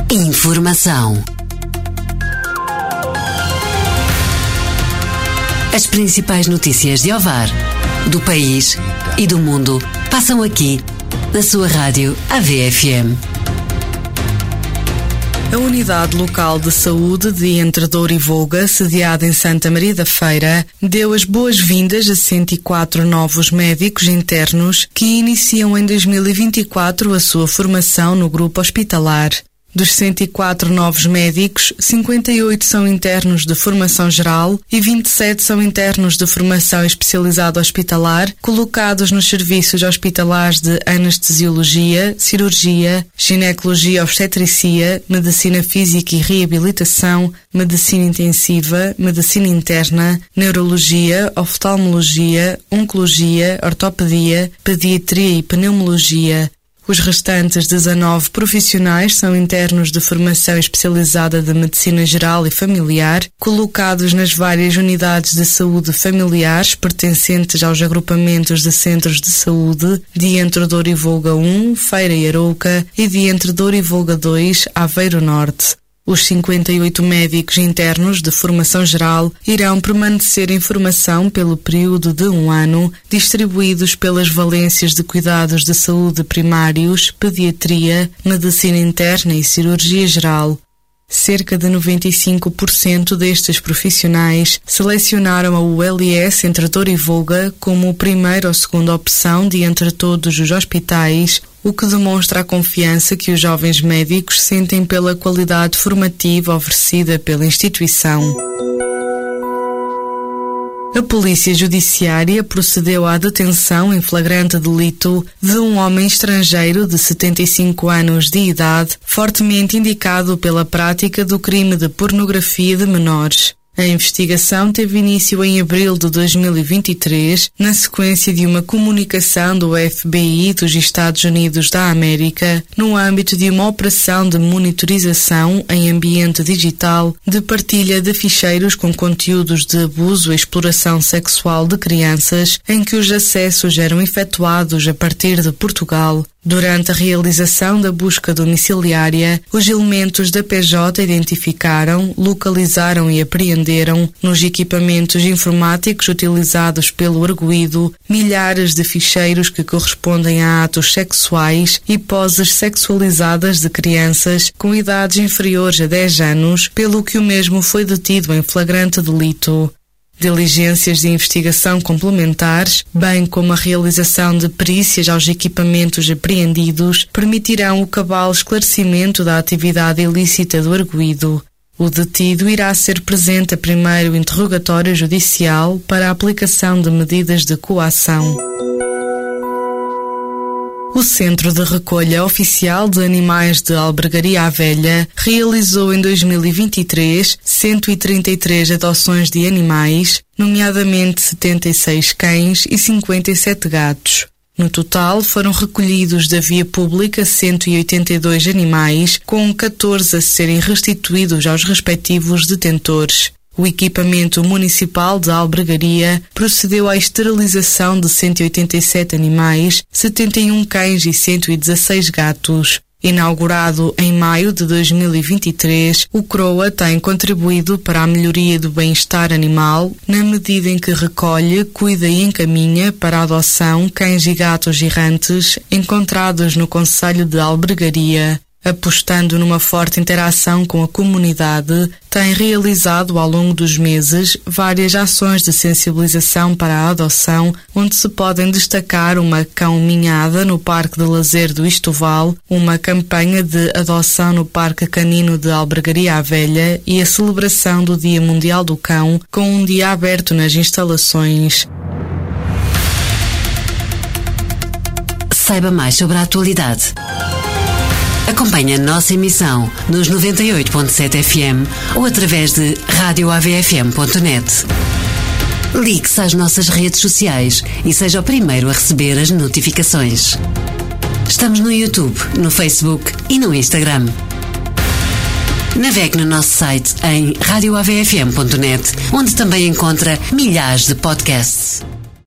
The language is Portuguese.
Informação. As principais notícias de Ovar, do país e do mundo passam aqui, na sua rádio AVFM. A Unidade Local de Saúde de Entre Douro e Voga, sediada em Santa Maria da Feira, deu as boas-vindas a 104 novos médicos internos que iniciam em 2024 a sua formação no grupo hospitalar. Dos 104 novos médicos, 58 são internos de formação geral e 27 são internos de formação especializada hospitalar, colocados nos serviços hospitalares de anestesiologia, cirurgia, ginecologia obstetricia, medicina física e reabilitação, medicina intensiva, medicina interna, neurologia, oftalmologia, oncologia, ortopedia, pediatria e pneumologia. Os restantes 19 profissionais são internos de formação especializada de medicina geral e familiar, colocados nas várias unidades de saúde familiares pertencentes aos agrupamentos de centros de saúde de Entre Douro e Voga 1, Feira e Arouca, e de Entre Douro e Voga 2, Aveiro Norte. Os 58 médicos internos de formação geral irão permanecer em formação pelo período de 1 ano, distribuídos pelas valências de cuidados de saúde primários, pediatria, medicina interna e cirurgia geral. Cerca de 95% destes profissionais selecionaram a ULS Entre Douro e Voga como primeira ou segunda opção de entre todos os hospitais, o que demonstra a confiança que os jovens médicos sentem pela qualidade formativa oferecida pela instituição. A Polícia Judiciária procedeu à detenção em flagrante delito de um homem estrangeiro de 75 anos de idade, fortemente indicado pela prática do crime de pornografia de menores. A investigação teve início em abril de 2023, na sequência de uma comunicação do FBI dos Estados Unidos da América, no âmbito de uma operação de monitorização em ambiente digital de partilha de ficheiros com conteúdos de abuso e exploração sexual de crianças, em que os acessos eram efetuados a partir de Portugal. Durante a realização da busca domiciliária, os elementos da PJ identificaram, localizaram e apreenderam, nos equipamentos informáticos utilizados pelo arguido, milhares de ficheiros que correspondem a atos sexuais e poses sexualizadas de crianças com idades inferiores a 10 anos, pelo que o mesmo foi detido em flagrante delito. Diligências de investigação complementares, bem como a realização de perícias aos equipamentos apreendidos, permitirão o cabal esclarecimento da atividade ilícita do arguido. O detido irá ser presente a primeiro interrogatório judicial para a aplicação de medidas de coação. O Centro de Recolha Oficial de Animais de Albergaria à Velha realizou em 2023 133 adoções de animais, nomeadamente 76 cães e 57 gatos. No total, foram recolhidos da via pública 182 animais, com 14 a serem restituídos aos respectivos detentores. O equipamento municipal de albergaria procedeu à esterilização de 187 animais, 71 cães e 116 gatos. Inaugurado em maio de 2023, o CROA tem contribuído para a melhoria do bem-estar animal, na medida em que recolhe, cuida e encaminha para a adoção cães e gatos errantes encontrados no concelho de Albergaria. Apostando numa forte interação com a comunidade, tem realizado ao longo dos meses várias ações de sensibilização para a adoção, onde se podem destacar uma cão-minhada no Parque de Lazer do Istoval, uma campanha de adoção no Parque Canino de Albergaria à Velha e a celebração do Dia Mundial do Cão, com um dia aberto nas instalações. Saiba mais sobre a atualidade. Acompanhe a nossa emissão nos 98.7 FM ou através de radioavfm.net. Ligue-se às nossas redes sociais e seja o primeiro a receber as notificações. Estamos no YouTube, no Facebook e no Instagram. Navegue no nosso site em radioavfm.net, onde também encontra milhares de podcasts.